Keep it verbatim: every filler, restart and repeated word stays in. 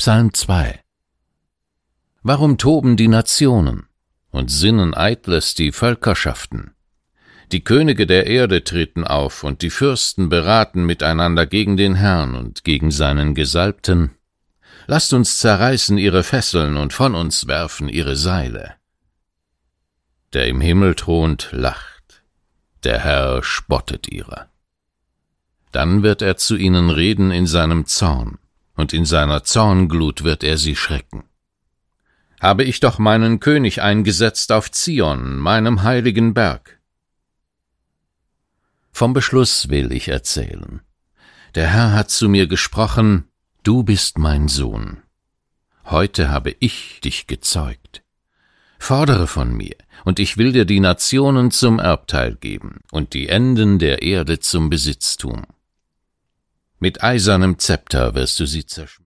Psalm zwei. Warum toben die Nationen und sinnen Eitles die Völkerschaften? Die Könige der Erde treten auf, und die Fürsten beraten miteinander gegen den Herrn und gegen seinen Gesalbten. Lasst uns zerreißen ihre Fesseln und von uns werfen ihre Seile. Der im Himmel thront, lacht, der Herr spottet ihrer. Dann wird er zu ihnen reden in seinem Zorn, und in seiner Zornglut wird er sie schrecken. Habe ich doch meinen König eingesetzt auf Zion, meinem heiligen Berg. Vom Beschluss will ich erzählen. Der Herr hat zu mir gesprochen: Du bist mein Sohn. Heute habe ich dich gezeugt. Fordere von mir, und ich will dir die Nationen zum Erbteil geben und die Enden der Erde zum Besitztum. Mit eisernem Zepter wirst du sie zerschmettern.